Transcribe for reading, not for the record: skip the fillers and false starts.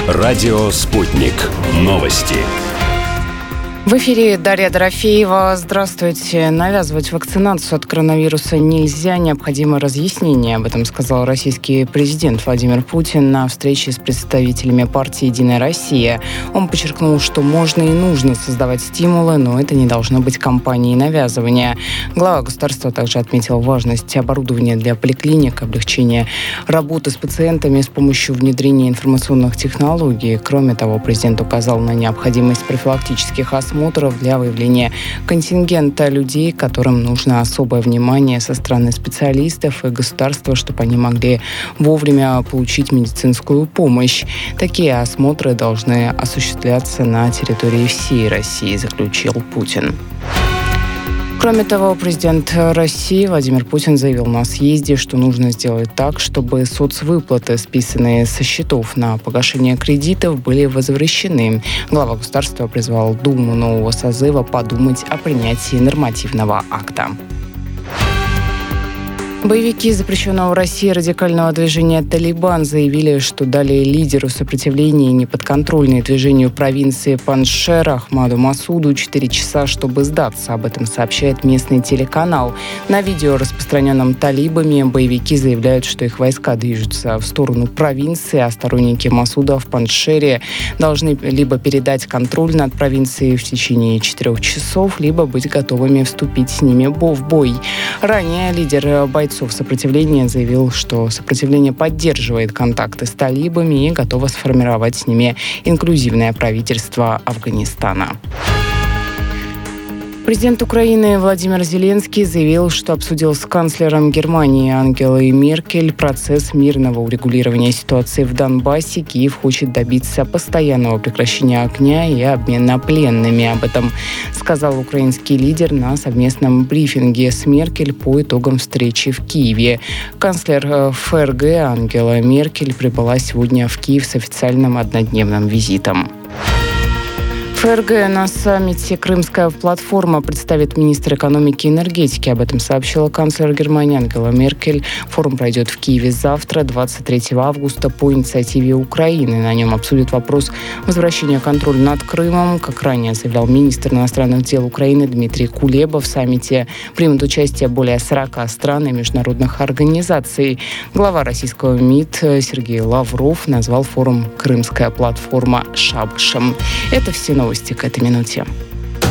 Радио «Спутник». Новости. В эфире Дарья Дорофеева. Здравствуйте. Навязывать вакцинацию от коронавируса нельзя. Необходимо разъяснение. Об этом сказал российский президент Владимир Путин на встрече с представителями партии «Единая Россия». Он подчеркнул, что можно и нужно создавать стимулы, но это не должно быть кампанией навязывания. Глава государства также отметил важность оборудования для поликлиник, облегчения работы с пациентами с помощью внедрения информационных технологий. Кроме того, президент указал на необходимость профилактических осмотров для выявления контингента людей, которым нужно особое внимание со стороны специалистов и государства, чтобы они могли вовремя получить медицинскую помощь. Такие осмотры должны осуществляться на территории всей России, заключил Путин. Кроме того, президент России Владимир Путин заявил на съезде, что нужно сделать так, чтобы соцвыплаты, списанные со счетов на погашение кредитов, были возвращены. Глава государства призвал Думу нового созыва подумать о принятии нормативного акта. Боевики запрещенного в России радикального движения «Талибан» заявили, что дали лидеру сопротивления неподконтрольной движению провинции Паншер Ахмаду Масуду 4 часа, чтобы сдаться. Об этом сообщает местный телеканал. На видео, распространенном талибами, боевики заявляют, что их войска движутся в сторону провинции, а сторонники Масуда в Паншере должны либо передать контроль над провинцией в течение 4 часов, либо быть готовыми вступить с ними в бой. Ранее лидер бойцов сопротивления заявил, что сопротивление поддерживает контакты с талибами и готово сформировать с ними инклюзивное правительство Афганистана. Президент Украины Владимир Зеленский заявил, что обсудил с канцлером Германии Ангелой Меркель процесс мирного урегулирования ситуации в Донбассе. Киев хочет добиться постоянного прекращения огня и обмена пленными. Об этом сказал украинский лидер на совместном брифинге с Меркель по итогам встречи в Киеве. Канцлер ФРГ Ангела Меркель прибыла сегодня в Киев с официальным однодневным визитом. ФРГ на саммите «Крымская платформа» представит министр экономики и энергетики. Об этом сообщила канцлер Германии Ангела Меркель. Форум пройдет в Киеве завтра, 23 августа, по инициативе Украины. На нем обсудят вопрос возвращения контроля над Крымом. Как ранее заявлял министр иностранных дел Украины Дмитрий Кулеба, в саммите примут участие более 40 стран и международных организаций. Глава российского МИД Сергей Лавров назвал форум «Крымская платформа» шабашем. Это все новости к этой минуте.